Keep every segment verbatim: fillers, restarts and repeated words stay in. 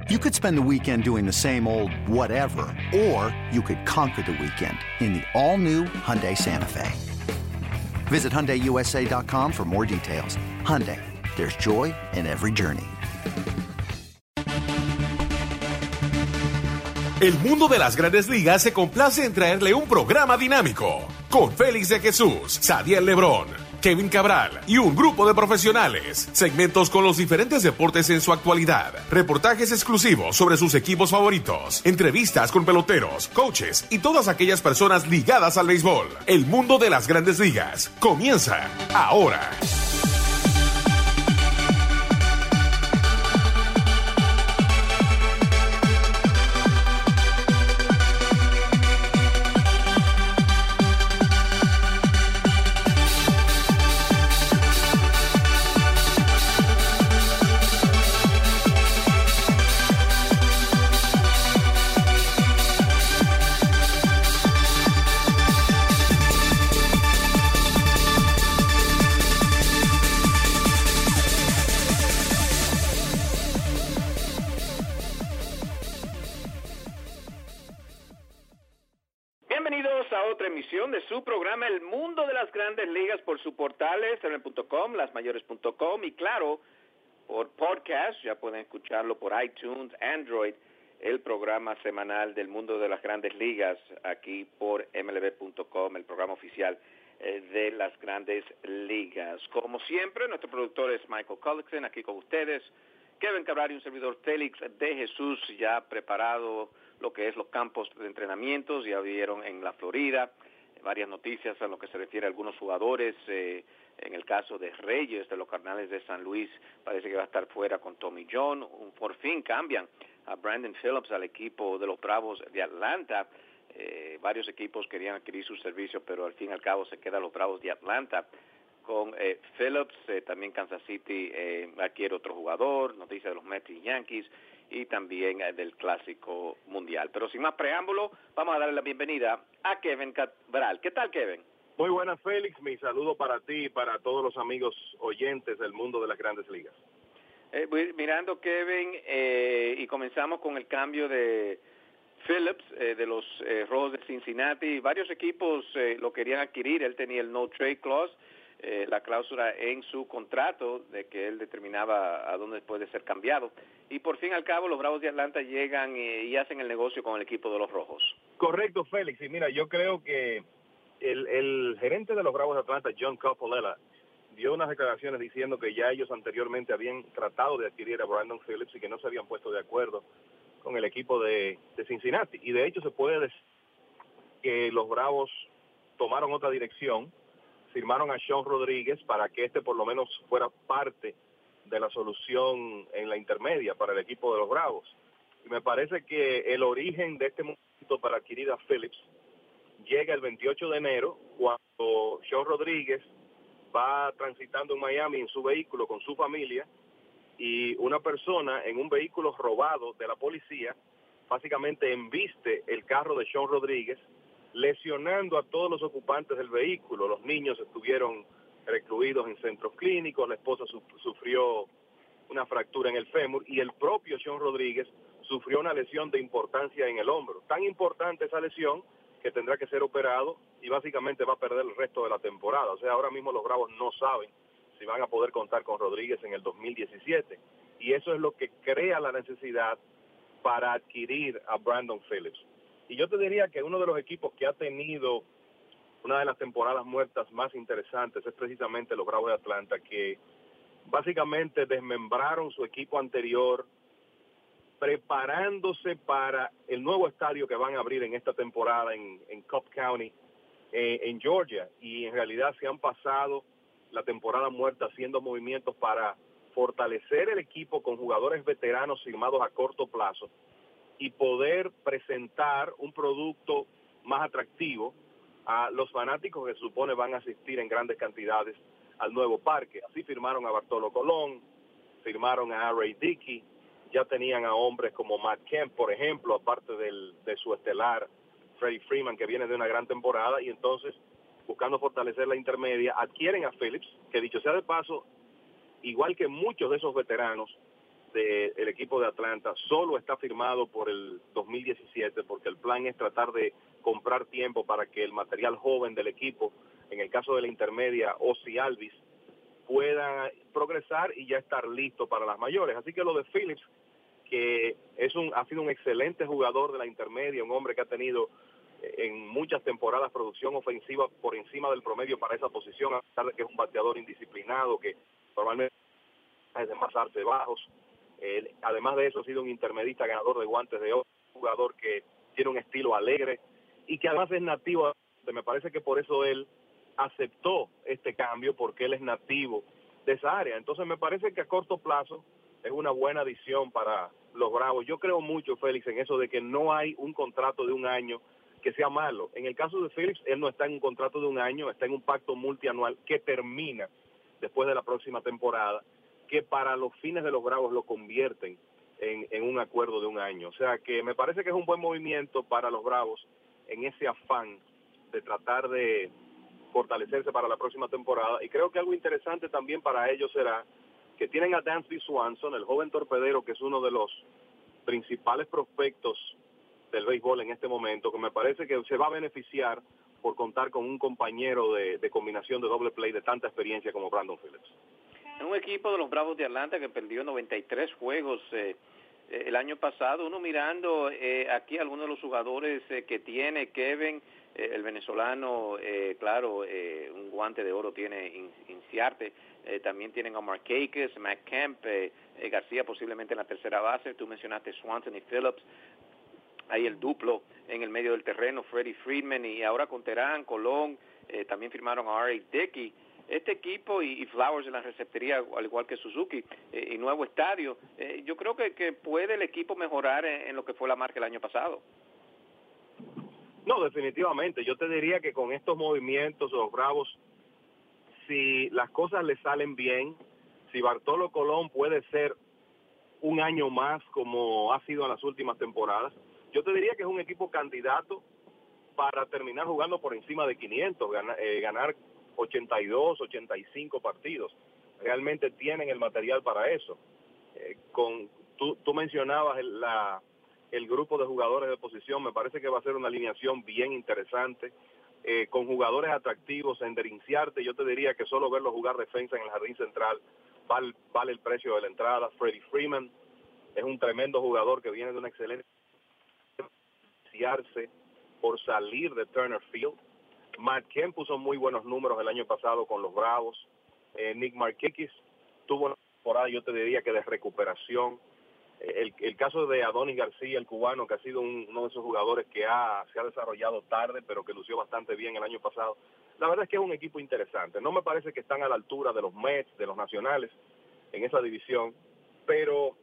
You could spend the weekend doing the same old whatever, or you could conquer the weekend in the all-new Hyundai Santa Fe. Visit Hyundai U S A dot com for more details. Hyundai, there's joy in every journey. El mundo de las Grandes Ligas se complace en traerle un programa dinámico con Félix de Jesús, Sadiel Lebrón, Kevin Cabral y un grupo de profesionales. Segmentos con los diferentes deportes en su actualidad. Reportajes exclusivos sobre sus equipos favoritos. Entrevistas con peloteros, coaches y todas aquellas personas ligadas al béisbol. El mundo de las Grandes Ligas comienza ahora. De su programa El Mundo de las Grandes Ligas por sus portales, M L B punto com, las mayores punto com y claro, por podcast, ya pueden escucharlo por iTunes, Android, el programa semanal del Mundo de las Grandes Ligas, aquí por M L B punto com, el programa oficial eh, de las Grandes Ligas. Como siempre, nuestro productor es Michael Cullickson, aquí con ustedes, Kevin Cabral y un servidor Félix de Jesús, ya preparado lo que es los campos de entrenamientos, ya vieron en la Florida, varias noticias a lo que se refiere a algunos jugadores, eh, en el caso de Reyes de los Cardenales de San Luis, parece que va a estar fuera con Tommy John, un, por fin cambian a Brandon Phillips al equipo de los Bravos de Atlanta, eh, varios equipos querían adquirir sus servicios, pero al fin y al cabo se quedan los Bravos de Atlanta con eh, Phillips, eh, también Kansas City eh, adquiere otro jugador, noticias de los Mets y Yankees, y también eh, del Clásico Mundial. Pero sin más preámbulo, vamos a darle la bienvenida a Kevin Cabral. ¿Qué tal, Kevin? Muy buenas, Félix. Mi saludo para ti y para todos los amigos oyentes del mundo de las Grandes Ligas. Eh, mirando, Kevin, eh, y comenzamos con el cambio de Phillips, eh, de los eh, Rojos de Cincinnati. Varios equipos eh, lo querían adquirir. Él tenía el no trade clause, eh, la cláusula en su contrato de que él determinaba a dónde puede ser cambiado. Y por fin al cabo los Bravos de Atlanta llegan y, y hacen el negocio con el equipo de los Rojos. Correcto, Félix. Y mira, yo creo que el, el gerente de los Bravos de Atlanta, John Coppolella, dio unas declaraciones diciendo que ya ellos anteriormente habían tratado de adquirir a Brandon Phillips y que no se habían puesto de acuerdo con el equipo de, de Cincinnati. Y de hecho se puede decir que los Bravos tomaron otra dirección, firmaron a Sean Rodríguez para que este por lo menos fuera parte de la solución en la intermedia para el equipo de los Bravos. Y me parece que el origen de este momento para adquirir a Phillips llega el veintiocho de enero, cuando Sean Rodríguez va transitando en Miami en su vehículo con su familia, y una persona en un vehículo robado de la policía básicamente embiste el carro de Sean Rodríguez, lesionando a todos los ocupantes del vehículo. Los niños estuvieron recluidos en centros clínicos, la esposa su- sufrió una fractura en el fémur y el propio Sean Rodríguez sufrió una lesión de importancia en el hombro. Tan importante esa lesión que tendrá que ser operado y básicamente va a perder el resto de la temporada. O sea, ahora mismo los Bravos no saben si van a poder contar con Rodríguez en el dos mil diecisiete. Y eso es lo que crea la necesidad para adquirir a Brandon Phillips. Y yo te diría que uno de los equipos que ha tenido una de las temporadas muertas más interesantes es precisamente los Bravos de Atlanta, que básicamente desmembraron su equipo anterior, preparándose para el nuevo estadio que van a abrir en esta temporada en, en Cobb County, eh, en Georgia, y en realidad se han pasado la temporada muerta haciendo movimientos para fortalecer el equipo con jugadores veteranos firmados a corto plazo y poder presentar un producto más atractivo a los fanáticos que se supone van a asistir en grandes cantidades al nuevo parque. Así firmaron a Bartolo Colón, firmaron a Ray Dickey, ya tenían a hombres como Matt Kemp, por ejemplo, aparte del, de su estelar Freddie Freeman, que viene de una gran temporada, y entonces, buscando fortalecer la intermedia, adquieren a Phillips, que dicho sea de paso, igual que muchos de esos veteranos, del equipo de Atlanta solo está firmado por el dos mil diecisiete, porque el plan es tratar de comprar tiempo para que el material joven del equipo, en el caso de la intermedia, Ozzie Albies, pueda progresar y ya estar listo para las mayores. Así que lo de Phillips, que es un, ha sido un excelente jugador de la intermedia, un hombre que ha tenido en muchas temporadas producción ofensiva por encima del promedio para esa posición, a pesar de que es un bateador indisciplinado, que normalmente es de más arte bajos. Eh, además de eso, ha sido un intermedista ganador de guantes de oro, un jugador que tiene un estilo alegre y que además es nativo. Me parece que por eso él aceptó este cambio, porque él es nativo de esa área. Entonces me parece que a corto plazo es una buena adición para los Bravos. Yo creo mucho, Félix, en eso de que no hay un contrato de un año que sea malo. En el caso de Phillips, él no está en un contrato de un año, está en un pacto multianual que termina después de la próxima temporada, que para los fines de los Bravos lo convierten en, en un acuerdo de un año. O sea que me parece que es un buen movimiento para los Bravos en ese afán de tratar de fortalecerse para la próxima temporada. Y creo que algo interesante también para ellos será que tienen a Dansby Swanson, el joven torpedero, que es uno de los principales prospectos del béisbol en este momento, que me parece que se va a beneficiar por contar con un compañero de, de combinación de doble play de tanta experiencia como Brandon Phillips. Un equipo de los Bravos de Atlanta que perdió noventa y tres juegos eh, eh, el año pasado. Uno mirando eh, aquí algunos de los jugadores eh, que tiene Kevin, eh, el venezolano, eh, claro, eh, un guante de oro tiene In, Inciarte, eh, también tienen a Markakis, Matt Kemp, eh, eh, García posiblemente en la tercera base. Tú mencionaste Swanson y Phillips. Hay el duplo en el medio del terreno, Freddie Freeman, y ahora con Terán, Colón, eh, también firmaron a R A Dickey. Este equipo y, y Flowers en la receptoría, al igual que Suzuki, eh, y nuevo estadio, eh, yo creo que, que puede el equipo mejorar en, en lo que fue la marca el año pasado. No, definitivamente. Yo te diría que con estos movimientos, los Bravos, si las cosas le salen bien, si Bartolo Colón puede ser un año más como ha sido en las últimas temporadas, yo te diría que es un equipo candidato para terminar jugando por encima de quinientos, ganar, eh, ganar ochenta y dos, ochenta y cinco partidos. Realmente tienen el material para eso. Eh, con tú, tú mencionabas el, la, el grupo de jugadores de posición, me parece que va a ser una alineación bien interesante, eh, con jugadores atractivos. En Inciarte, yo te diría que solo verlo jugar defensa en el jardín central vale, vale el precio de la entrada. Freddie Freeman es un tremendo jugador que viene de una excelente por salir de Turner Field. Matt Kemp puso muy buenos números el año pasado con los Bravos. Eh, Nick Markakis tuvo una temporada, yo te diría que de recuperación. Eh, el, el caso de Adonis García, el cubano, que ha sido un, uno de esos jugadores que ha, se ha desarrollado tarde, pero que lució bastante bien el año pasado. La verdad es que es un equipo interesante. No me parece que están a la altura de los Mets, de los Nacionales, en esa división, pero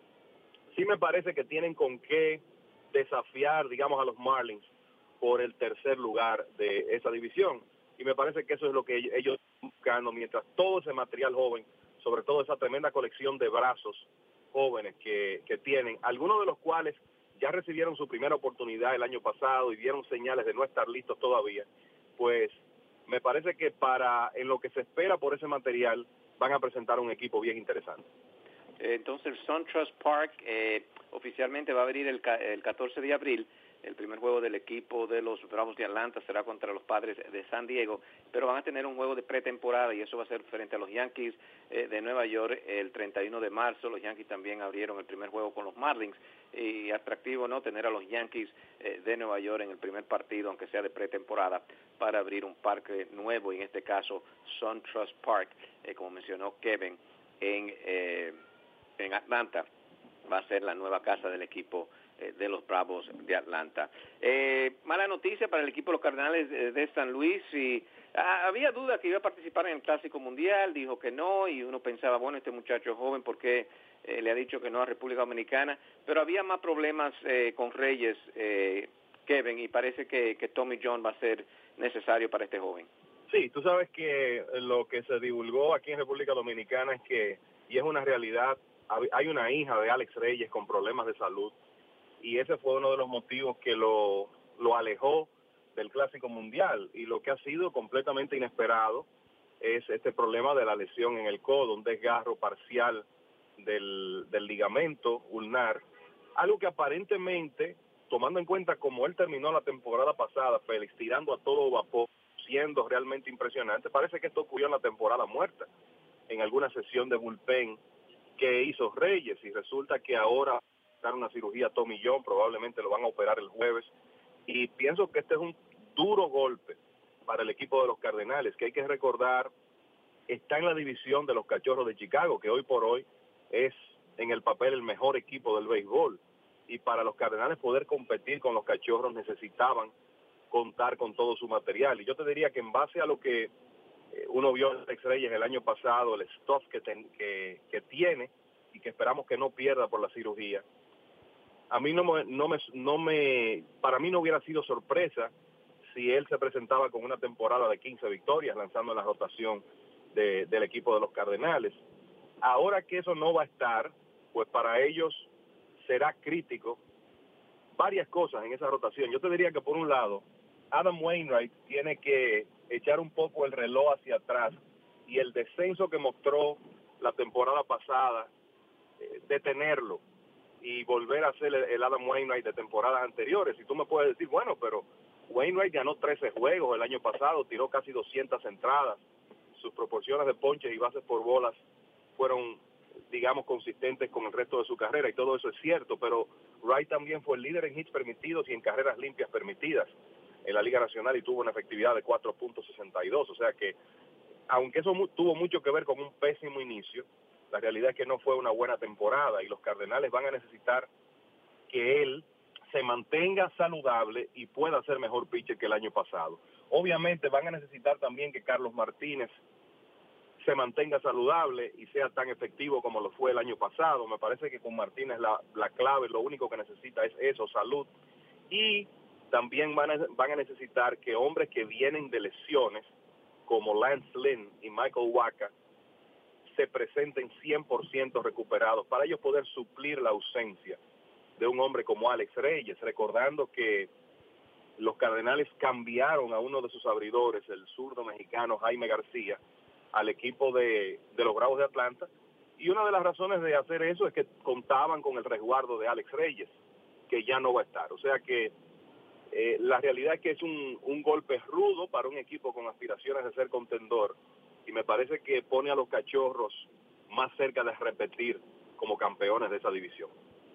sí me parece que tienen con qué desafiar, digamos, a los Marlins por el tercer lugar de esa división. Y me parece que eso es lo que ellos están buscando, mientras todo ese material joven, sobre todo esa tremenda colección de brazos jóvenes que, que tienen, algunos de los cuales ya recibieron su primera oportunidad el año pasado y dieron señales de no estar listos todavía, pues me parece que para en lo que se espera por ese material van a presentar un equipo bien interesante. Entonces el SunTrust Park eh, oficialmente va a abrir el, el catorce de abril. El primer juego del equipo de los Bravos de Atlanta será contra los Padres de San Diego, pero van a tener un juego de pretemporada y eso va a ser frente a los Yankees eh, de Nueva York el treinta y uno de marzo. Los Yankees también abrieron el primer juego con los Marlins y atractivo, ¿no?, tener a los Yankees eh, de Nueva York en el primer partido, aunque sea de pretemporada, para abrir un parque nuevo, y en este caso SunTrust Park, eh, como mencionó Kevin, en, eh, en Atlanta. Va a ser la nueva casa del equipo eh, de los Bravos de Atlanta. Eh, mala noticia para el equipo de los Cardenales de, de San Luis. Y ah, había duda que iba a participar en el Clásico Mundial, dijo que no, y uno pensaba, bueno, este muchacho es joven, ¿por qué eh, le ha dicho que no a República Dominicana? Pero había más problemas eh, con Reyes, eh, Kevin, y parece que, que Tommy John va a ser necesario para este joven. Sí, tú sabes que lo que se divulgó aquí en República Dominicana es que, y es una realidad, hay una hija de Alex Reyes con problemas de salud, y ese fue uno de los motivos que lo, lo alejó del Clásico Mundial. Y lo que ha sido completamente inesperado es este problema de la lesión en el codo, un desgarro parcial del, del ligamento ulnar, algo que aparentemente, tomando en cuenta cómo él terminó la temporada pasada, Félix, tirando a todo vapor, siendo realmente impresionante, parece que esto ocurrió en la temporada muerta, en alguna sesión de bullpen que hizo Reyes, y resulta que ahora dar una cirugía a Tommy John, probablemente lo van a operar el jueves, y pienso que este es un duro golpe para el equipo de los Cardenales, que hay que recordar, está en la división de los Cachorros de Chicago, que hoy por hoy es en el papel el mejor equipo del béisbol, y para los Cardenales poder competir con los Cachorros necesitaban contar con todo su material, y yo te diría que en base a lo que eh, uno vio en Alex Reyes el año pasado, el stuff que, ten, que, que tiene, y que esperamos que no pierda por la cirugía, a mí no me, no me, no me, para mí no hubiera sido sorpresa si él se presentaba con una temporada de quince victorias, lanzando en la rotación de, del equipo de los Cardenales. Ahora que eso no va a estar, pues para ellos será crítico varias cosas en esa rotación. Yo te diría que por un lado, Adam Wainwright tiene que echar un poco el reloj hacia atrás y el descenso que mostró la temporada pasada, eh, detenerlo y volver a ser el, el Adam Wainwright de temporadas anteriores. Y tú me puedes decir, bueno, pero Wainwright ganó trece juegos el año pasado, tiró casi doscientas entradas, sus proporciones de ponches y bases por bolas fueron, digamos, consistentes con el resto de su carrera, y todo eso es cierto, pero Wright también fue el líder en hits permitidos y en carreras limpias permitidas en la Liga Nacional y tuvo una efectividad de cuatro punto sesenta y dos, o sea que, aunque eso mu- tuvo mucho que ver con un pésimo inicio, la realidad es que no fue una buena temporada y los Cardenales van a necesitar que él se mantenga saludable y pueda ser mejor pitcher que el año pasado. Obviamente van a necesitar también que Carlos Martínez se mantenga saludable y sea tan efectivo como lo fue el año pasado. Me parece que con Martínez la, la clave, lo único que necesita es eso, salud. Y también van a, van a necesitar que hombres que vienen de lesiones, como Lance Lynn y Michael Wacha, se presenten cien por ciento recuperados para ellos poder suplir la ausencia de un hombre como Alex Reyes, recordando que los Cardenales cambiaron a uno de sus abridores, el zurdo mexicano Jaime García, al equipo de, de los Bravos de Atlanta, y una de las razones de hacer eso es que contaban con el resguardo de Alex Reyes, que ya no va a estar. O sea que eh, la realidad es que es un, un golpe rudo para un equipo con aspiraciones de ser contendor, y me parece que pone a los Cachorros más cerca de repetir como campeones de esa división.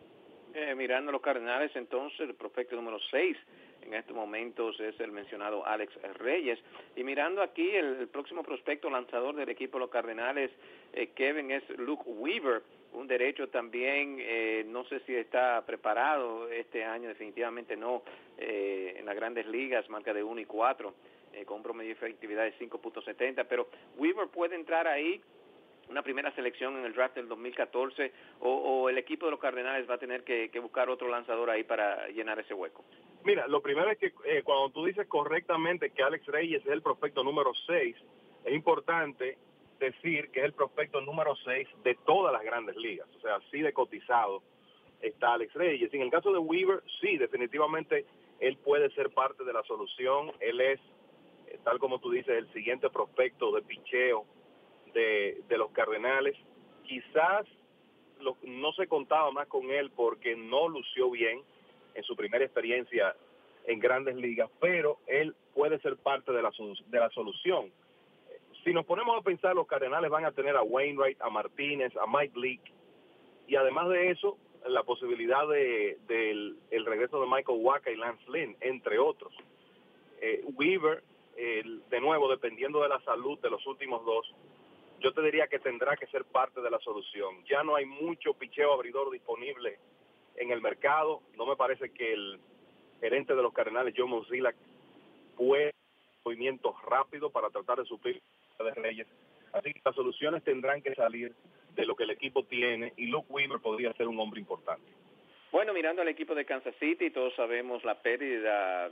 Eh, mirando a los Cardenales, entonces, el prospecto número seis en estos momentos es el mencionado Alex Reyes. Y mirando aquí, el, el próximo prospecto lanzador del equipo de los Cardenales, eh, Kevin, es Luke Weaver, un derecho también, eh, no sé si está preparado este año, definitivamente no, eh, en las grandes ligas, marca de uno y cuatro, eh, con un promedio de efectividad de cinco punto setenta, pero Weaver puede entrar ahí, una primera selección en el draft del dos mil catorce, o, o el equipo de los Cardenales va a tener que, que buscar otro lanzador ahí para llenar ese hueco. Mira, lo primero es que eh, cuando tú dices correctamente que Alex Reyes es el prospecto número seis, es importante decir que es el prospecto número seis de todas las grandes ligas, o sea, así de cotizado está Alex Reyes. En el caso de Weaver, sí, definitivamente él puede ser parte de la solución. Él es, eh, tal como tú dices, el siguiente prospecto de picheo de, de los Cardenales. Quizás lo, no se contaba más con él porque no lució bien en su primera experiencia en grandes ligas, pero él puede ser parte de la, de la solución. Si nos ponemos a pensar, los Cardenales van a tener a Wainwright, a Martínez, a Mike Leake, y además de eso, la posibilidad de, de el, el regreso de Michael Wacha y Lance Lynn, entre otros. Eh, Weaver, eh, de nuevo, dependiendo de la salud de los últimos dos, yo te diría que tendrá que ser parte de la solución. Ya no hay mucho picheo abridor disponible en el mercado. No me parece que el gerente de los Cardenales, John Mozilla, puede movimientos rápidos para tratar de suplir de Reyes. Así que las soluciones tendrán que salir de lo que el equipo tiene, y Luke Weaver podría ser un hombre importante. Bueno, mirando al equipo de Kansas City, todos sabemos la pérdida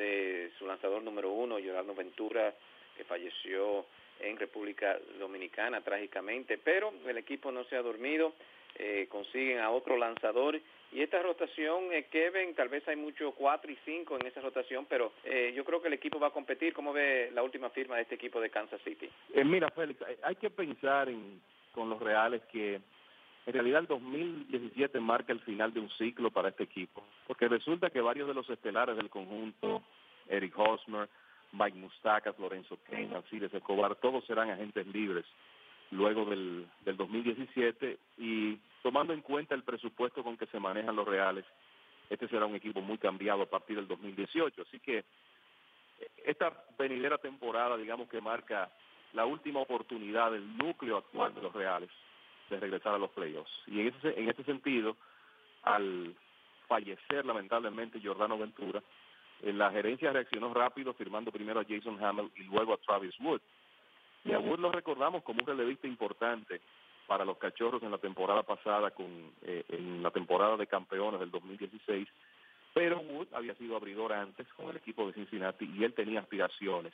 de su lanzador número uno, Yordan Ventura, que falleció en República Dominicana trágicamente, pero el equipo no se ha dormido, eh, consiguen a otro lanzador, y esta rotación, eh, Kevin, tal vez hay mucho cuatro y cinco en esa rotación, pero eh, yo creo que el equipo va a competir. ¿Cómo ve la última firma de este equipo de Kansas City? Eh, mira, Félix, hay, hay que pensar en, con los Reales que en realidad el dos mil diecisiete marca el final de un ciclo para este equipo, porque resulta que varios de los estelares del conjunto, Eric Hosmer, Mike Moustakas, Lorenzo Cain, Alcides Escobar, todos serán agentes libres luego del, del dos mil diecisiete, y tomando en cuenta el presupuesto con que se manejan los Reales, este será un equipo muy cambiado a partir del dos mil dieciocho. Así que esta venidera temporada, digamos que marca la última oportunidad del núcleo actual de los Reales de regresar a los playoffs. Y en ese, en este sentido, al fallecer lamentablemente Giordano Ventura, eh, la gerencia reaccionó rápido firmando primero a Jason Hammel y luego a Travis Wood. Y a Wood lo recordamos como un relevista importante para los Cachorros en la temporada pasada, con eh, en la temporada de campeones del dos mil dieciséis, pero Wood había sido abridor antes con el equipo de Cincinnati y él tenía aspiraciones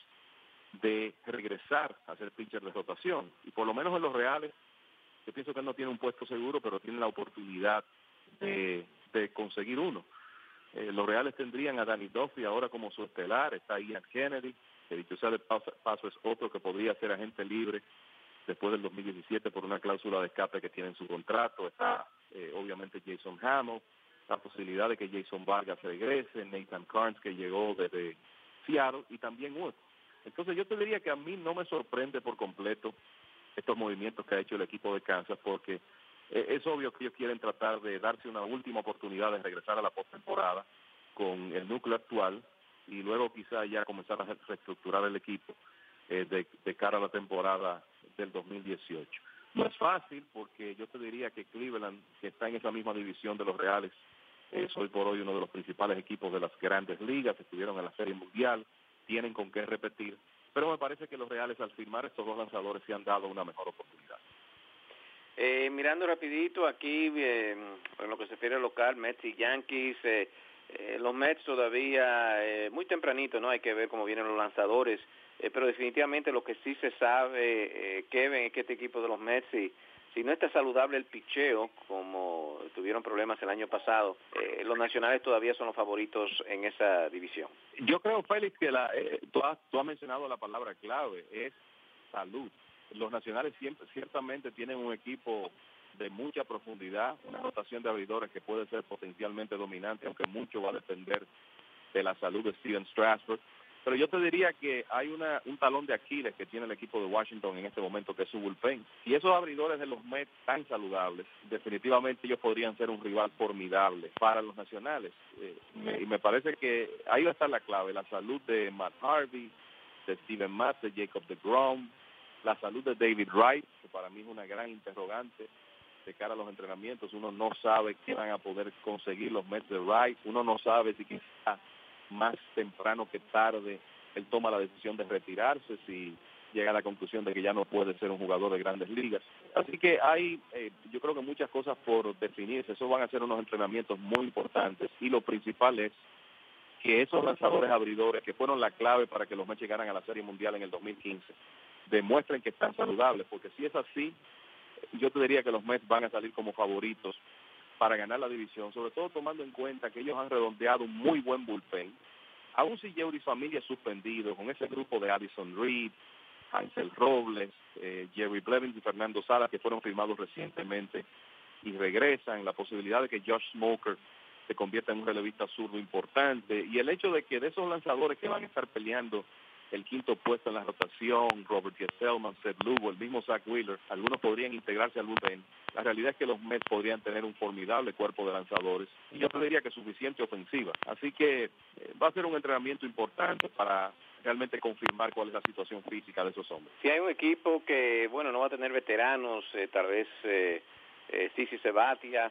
de regresar a ser pitcher de rotación. Y por lo menos en los Reales, yo pienso que él no tiene un puesto seguro, pero tiene la oportunidad de, de conseguir uno. Eh, los Reales tendrían a Danny Duffy ahora como su estelar, está Ian Kennedy, que dicho sea de paso, paso es otro que podría ser agente libre después del dos mil diecisiete por una cláusula de escape que tiene en su contrato. Está eh, obviamente Jason Hammel, la posibilidad de que Jason Vargas regrese, Nathan Carnes, que llegó desde Seattle, y también Wood. Entonces yo te diría que a mí no me sorprende por completo estos movimientos que ha hecho el equipo de Kansas, porque eh, es obvio que ellos quieren tratar de darse una última oportunidad de regresar a la postemporada con el núcleo actual y luego quizá ya comenzar a reestructurar el equipo eh, de, de cara a la temporada del dos mil dieciocho. No es fácil, porque yo te diría que Cleveland, que está en esa misma división de los Reales, es hoy por hoy uno de los principales equipos de las grandes ligas, estuvieron en la Serie Mundial, tienen con qué repetir, pero me parece que los Reales al firmar estos dos lanzadores se han dado una mejor oportunidad. Eh, mirando rapidito aquí, eh, en lo que se refiere al local, Mets y Yankees, eh, eh, los Mets todavía eh, muy tempranito, ¿no? Hay que ver cómo vienen los lanzadores, eh, pero definitivamente lo que sí se sabe, eh, Kevin, es que este equipo de los Mets, si, si no está saludable el picheo, como tuvieron problemas el año pasado, eh, los nacionales todavía son los favoritos en esa división. Yo creo, Félix, que la, eh, tú, has, tú has mencionado la palabra clave, es salud. Los nacionales siempre, ciertamente tienen un equipo de mucha profundidad, una rotación de abridores que puede ser potencialmente dominante, aunque mucho va a depender de la salud de Steven Strasburg. Pero yo te diría que hay una, un talón de Aquiles que tiene el equipo de Washington en este momento, que es su bullpen. Si esos abridores de los Mets están saludables, definitivamente ellos podrían ser un rival formidable para los nacionales. Eh, me, y me parece que ahí va a estar la clave, la salud de Matt Harvey, de Steven Matz, de Jacob deGrom, la salud de David Wright, que para mí es una gran interrogante de cara a los entrenamientos. Uno no sabe qué van a poder conseguir los Mets de Wright, uno no sabe si quizá más temprano que tarde él toma la decisión de retirarse, si llega a la conclusión de que ya no puede ser un jugador de grandes ligas. Así que hay, eh, yo creo que muchas cosas por definirse. Esos van a ser unos entrenamientos muy importantes, y lo principal es que esos lanzadores abridores que fueron la clave para que los Mets llegaran a la Serie Mundial en el dos mil quince demuestren que están saludables, porque si es así, yo te diría que los Mets van a salir como favoritos para ganar la división, sobre todo tomando en cuenta que ellos han redondeado un muy buen bullpen. Aún si Yeuri Familia es suspendido, con ese grupo de Addison Reed, Hansel Robles, eh, Jerry Blevins y Fernando Salas, que fueron firmados recientemente y regresan, la posibilidad de que Josh Smoker se convierta en un relevista zurdo importante, y el hecho de que de esos lanzadores que van a estar peleando el quinto puesto en la rotación, Robert Gesellman, Seth Lugo, el mismo Zach Wheeler, algunos podrían integrarse al bullpen. La realidad es que los Mets podrían tener un formidable cuerpo de lanzadores, y yo te diría que suficiente ofensiva. Así que eh, va a ser un entrenamiento importante para realmente confirmar cuál es la situación física de esos hombres. Si hay un equipo que, bueno, no va a tener veteranos, eh, tal vez eh, eh, Sisi Sabathia,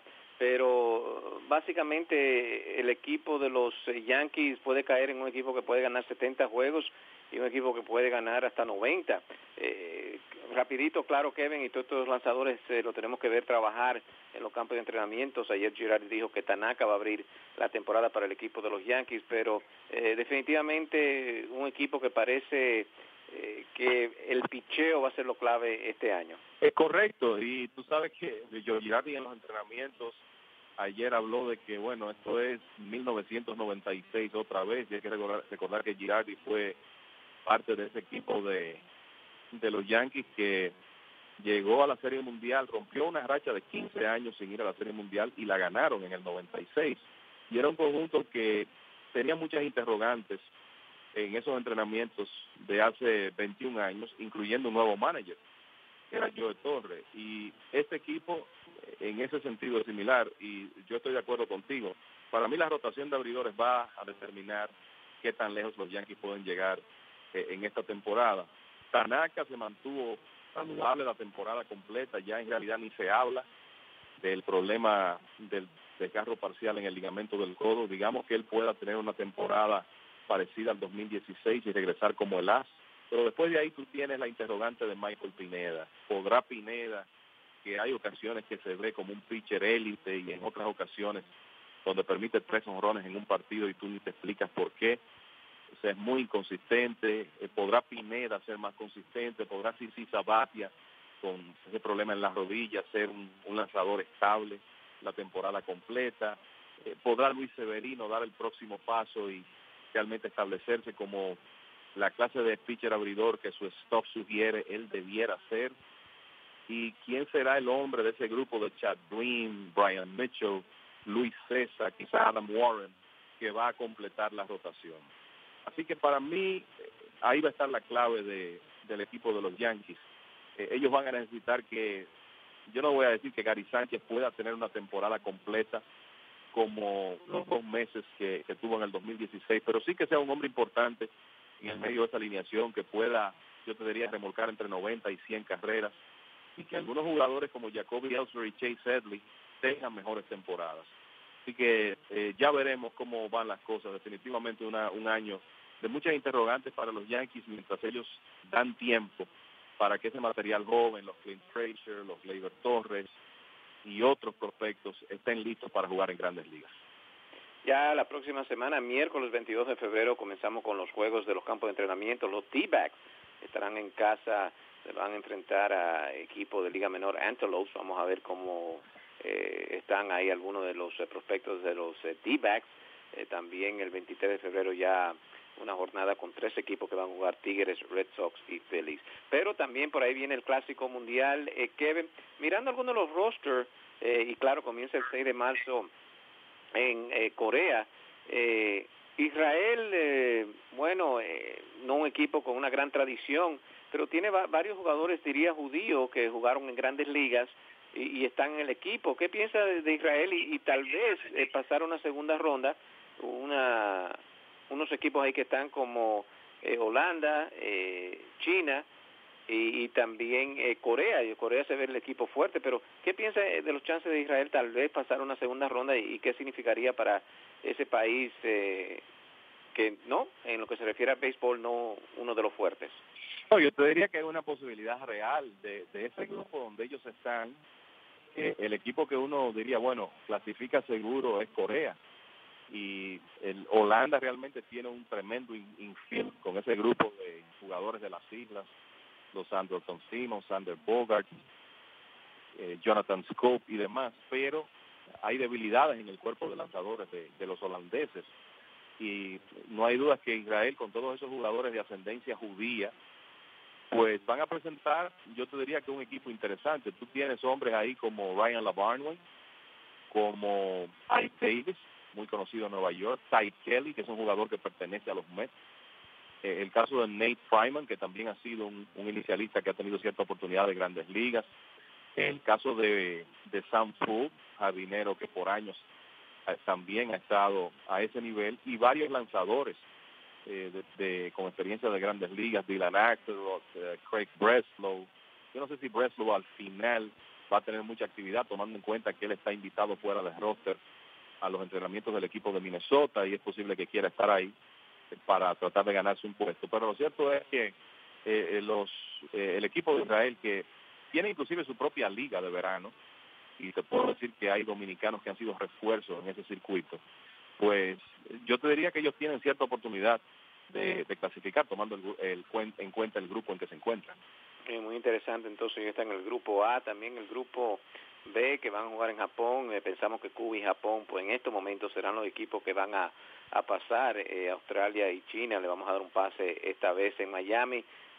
pero básicamente el equipo de los Yankees puede caer en un equipo que puede ganar setenta juegos y un equipo que puede ganar hasta noventa. Eh, rapidito, claro, Kevin, y todos estos lanzadores eh, lo tenemos que ver trabajar en los campos de entrenamientos. Ayer Girardi dijo que Tanaka va a abrir la temporada para el equipo de los Yankees, pero eh, definitivamente un equipo que parece eh, que el picheo va a ser lo clave este año. Es correcto, y tú sabes que Girardi en los entrenamientos ayer habló de que, bueno, esto es mil novecientos noventa y seis otra vez, y hay que recordar, recordar que Girardi fue parte de ese equipo de, de los Yankees que llegó a la Serie Mundial, rompió una racha de quince años sin ir a la Serie Mundial y la ganaron en el noventa y seis. Y era un conjunto que tenía muchas interrogantes en esos entrenamientos de hace veintiún años, incluyendo un nuevo manager, que era Joe Torre. Y este equipo, en ese sentido, es similar, y yo estoy de acuerdo contigo. Para mí la rotación de abridores va a determinar qué tan lejos los Yankees pueden llegar eh, en esta temporada. Tanaka se mantuvo saludable la temporada completa, ya en realidad ni se habla del problema del desgarro parcial en el ligamento del codo. Digamos que él pueda tener una temporada parecida al dos mil dieciséis y regresar como el as, pero después de ahí tú tienes la interrogante de Michael Pineda. ¿Podrá Pineda, que hay ocasiones que se ve como un pitcher élite y en otras ocasiones donde permite tres honrones en un partido y tú ni te explicas por qué? O sea, es muy inconsistente. ¿Podrá Pineda ser más consistente? ¿Podrá Sisi Sabathia, con ese problema en las rodillas, ser un, un lanzador estable la temporada completa? Eh, ¿Podrá Luis Severino dar el próximo paso y realmente establecerse como la clase de pitcher abridor que su stop sugiere él debiera ser? ¿Y quién será el hombre de ese grupo de Chad Green, Brian Mitchell, Luis César, quizá Adam Warren, que va a completar la rotación? Así que para mí ahí va a estar la clave de, del equipo de los Yankees. Eh, ellos van a necesitar que, yo no voy a decir que Gary Sánchez pueda tener una temporada completa como los dos meses que, que tuvo en el dos mil dieciséis, pero sí que sea un hombre importante en el medio de esa alineación, que pueda, yo te diría, remolcar entre noventa y cien carreras, y que algunos jugadores como Jacoby Ellsbury y Chase Headley tengan mejores temporadas. Así que eh, ya veremos cómo van las cosas. Definitivamente una, un año de muchas interrogantes para los Yankees, mientras ellos dan tiempo para que ese material joven, los Clint Frazier, los Gleyber Torres y otros prospectos estén listos para jugar en Grandes Ligas. Ya la próxima semana, miércoles veintidós de febrero, comenzamos con los juegos de los campos de entrenamiento. Los D-backs estarán en casa, se van a enfrentar a equipo de Liga Menor Antelopes. Vamos a ver cómo eh, están ahí algunos de los eh, prospectos de los eh, D-backs. Eh, también el veintitrés de febrero ya una jornada con tres equipos que van a jugar: Tigres, Red Sox y Phillies. Pero también por ahí viene el Clásico Mundial. Eh, Kevin, mirando algunos de los rosters, eh, y claro, comienza el seis de marzo en eh, Corea. eh, Israel, eh, bueno, eh, no un equipo con una gran tradición, pero tiene va- varios jugadores, diría, judíos que jugaron en Grandes Ligas y, y están en el equipo. ¿Qué piensa de, de Israel y, y tal vez eh, pasar una segunda ronda? Una, unos equipos ahí que están como eh, Holanda, eh, China y, y también eh, Corea. Y Corea se ve el equipo fuerte, pero ¿qué piensa de los chances de Israel tal vez pasar una segunda ronda y, y qué significaría para ese país eh, que no, en lo que se refiere al béisbol, no uno de los fuertes? No, yo te diría que hay una posibilidad real de, de ese grupo donde ellos están. Eh, el equipo que uno diría, bueno, clasifica seguro es Corea. Y el Holanda realmente tiene un tremendo infield con ese grupo de jugadores de las islas, los Andrelton Simmons, Sander Bogart, eh, Jonathan Scope y demás, pero hay debilidades en el cuerpo de lanzadores de, de los holandeses. Y no hay duda que Israel, con todos esos jugadores de ascendencia judía, pues van a presentar, yo te diría que un equipo interesante. Tú tienes hombres ahí como Ryan LaBarnway, como Ike Davis, muy conocido en Nueva York, Ty Kelly, que es un jugador que pertenece a los Mets, eh, el caso de Nate Fryman, que también ha sido un, un inicialista que ha tenido cierta oportunidad de Grandes Ligas, el caso de, de Sam Fuld, jardinero que por años eh, también ha estado a ese nivel, y varios lanzadores eh, de, de, con experiencia de Grandes Ligas, Dylan Axelrod, eh, Craig Breslow. Yo no sé si Breslow al final va a tener mucha actividad, tomando en cuenta que él está invitado fuera de roster a los entrenamientos del equipo de Minnesota y es posible que quiera estar ahí para tratar de ganarse un puesto. Pero lo cierto es que eh, los eh, el equipo de Israel, que tiene inclusive su propia liga de verano, y te puedo decir que hay dominicanos que han sido refuerzos en ese circuito, pues yo te diría que ellos tienen cierta oportunidad de, de clasificar, tomando el, el, en cuenta el grupo en que se encuentran. Eh, muy interesante. Entonces ellos están en el grupo A, también el grupo B, que van a jugar en Japón. Eh, pensamos que Cuba y Japón, pues en estos momentos serán los equipos que van a, a pasar. Eh, Australia y China le vamos a dar un pase esta vez en Miami.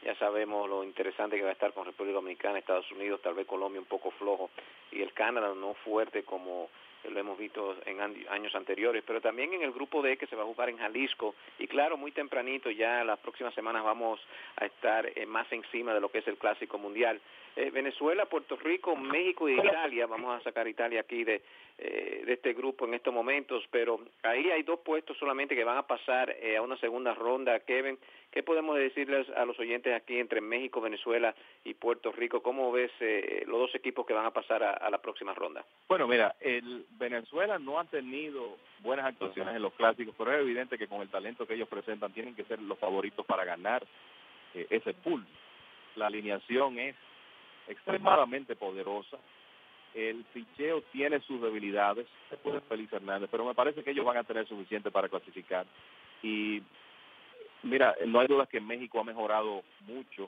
Ya sabemos lo interesante que va a estar con República Dominicana, Estados Unidos, tal vez Colombia un poco flojo, y el Canadá no fuerte como lo hemos visto en años anteriores, pero también en el grupo D que se va a jugar en Jalisco, y claro, muy tempranito, ya las próximas semanas vamos a estar eh, más encima de lo que es el Clásico Mundial. Eh, Venezuela, Puerto Rico, México y Italia, vamos a sacar Italia aquí de, eh, de este grupo en estos momentos, pero ahí hay dos puestos solamente que van a pasar eh, a una segunda ronda. Kevin, ¿qué podemos decirles a los oyentes aquí entre México, Venezuela y Puerto Rico? ¿Cómo ves eh, los dos equipos que van a pasar a, a la próxima ronda? Bueno, mira, el Venezuela no ha tenido buenas actuaciones en los clásicos, pero es evidente que con el talento que ellos presentan tienen que ser los favoritos para ganar eh, ese pool. La alineación es extremadamente poderosa. El picheo tiene sus debilidades, después de Félix Hernández, pero me parece que ellos van a tener suficiente para clasificar. Y mira, no hay duda que México ha mejorado mucho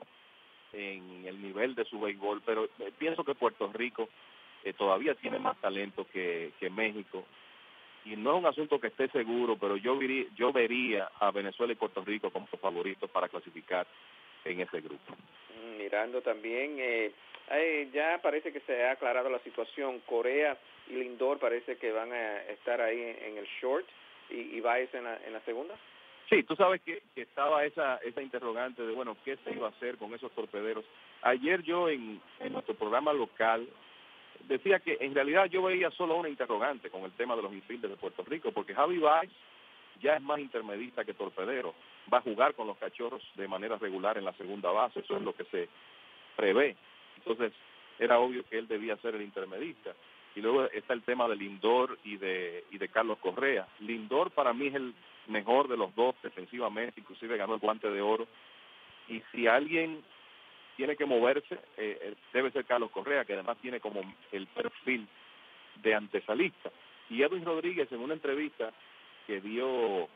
en el nivel de su béisbol, pero pienso que Puerto Rico eh, todavía tiene más talento que, que México. Y no es un asunto que esté seguro, pero yo vería, yo vería a Venezuela y Puerto Rico como favoritos para clasificar en ese grupo. Mirando también, eh, eh, ya parece que se ha aclarado la situación. Corea y Lindor parece que van a estar ahí en, en el short, y, y Baez en la, en la segunda. Sí, tú sabes que, que estaba esa esa interrogante de, bueno, ¿qué se iba a hacer con esos torpederos? Ayer yo en, en nuestro programa local decía que en realidad yo veía solo una interrogante con el tema de los infielders de Puerto Rico, porque Javi Baez ya es más intermedista que torpedero. Va a jugar con los Cachorros de manera regular en la segunda base, eso es lo que se prevé. Entonces, era obvio que él debía ser el intermedista. Y luego está el tema de Lindor y de y de Carlos Correa. Lindor para mí es el mejor de los dos defensivamente, inclusive ganó el Guante de Oro. Y si alguien tiene que moverse, eh, debe ser Carlos Correa, que además tiene como el perfil de antesalista. Y Edwin Rodríguez, en una entrevista que dio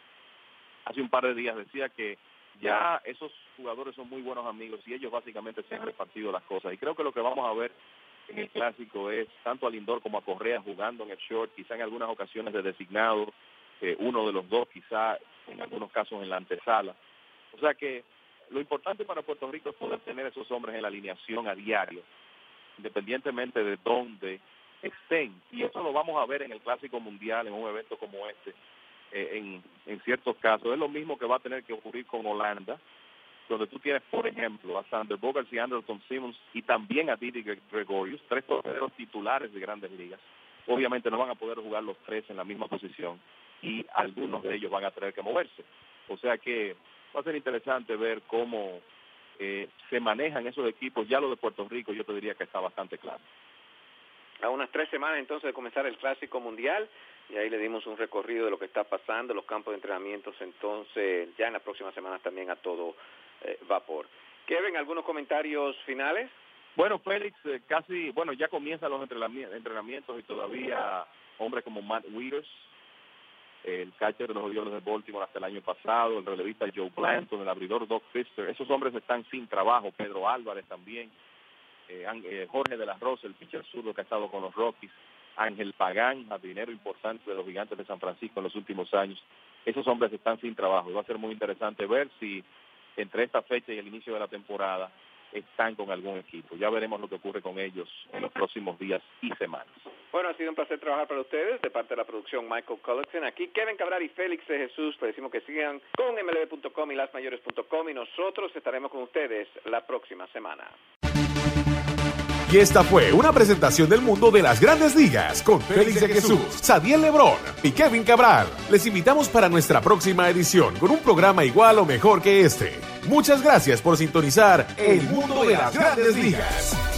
hace un par de días, decía que ya esos jugadores son muy buenos amigos y ellos básicamente se han repartido las cosas. Y creo que lo que vamos a ver en el Clásico es tanto a Lindor como a Correa jugando en el short, quizá en algunas ocasiones de designado, eh, uno de los dos quizá en algunos casos en la antesala. O sea que lo importante para Puerto Rico es poder tener esos hombres en la alineación a diario, independientemente de dónde estén. Y eso lo vamos a ver en el Clásico Mundial, en un evento como este, eh, en, en ciertos casos. Es lo mismo que va a tener que ocurrir con Holanda, donde tú tienes, por ejemplo, a Sander Bogaerts y Andrelton Simmons y también a Didi Gregorius, tres torpederos titulares de Grandes Ligas. Obviamente no van a poder jugar los tres en la misma posición y algunos de ellos van a tener que moverse. O sea que va a ser interesante ver cómo eh, se manejan esos equipos. Ya lo de Puerto Rico yo te diría que está bastante claro. A unas tres semanas entonces de comenzar el Clásico Mundial, y ahí le dimos un recorrido de lo que está pasando, los campos de entrenamientos, entonces ya en las próximas semanas también a todo eh, vapor. Kevin, ¿algunos comentarios finales? Bueno, Félix, eh, casi, bueno, ya comienzan los entrenamientos y todavía hombres como Matt Wieters, el catcher de los Orioles de Baltimore hasta el año pasado, el relevista Joe Blanton, el abridor Doc Fister, esos hombres están sin trabajo, Pedro Álvarez también, eh, eh, Jorge de la Rosa, el pitcher zurdo que ha estado con los Rockies, Ángel Pagán, jardinero importante de los Gigantes de San Francisco en los últimos años. Esos hombres están sin trabajo y va a ser muy interesante ver si entre esta fecha y el inicio de la temporada están con algún equipo. Ya veremos lo que ocurre con ellos en los próximos días y semanas. Bueno, ha sido un placer trabajar para ustedes, de parte de la producción Michael Cullerton. Aquí Kevin Cabral y Félix de Jesús, les decimos que sigan con M L B punto com y las mayores punto com y nosotros estaremos con ustedes la próxima semana. Y esta fue una presentación del mundo de las Grandes Ligas con Félix de Jesús, Sadiel Lebrón y Kevin Cabral. Les invitamos para nuestra próxima edición con un programa igual o mejor que este. Muchas gracias por sintonizar El Mundo de las Grandes Ligas.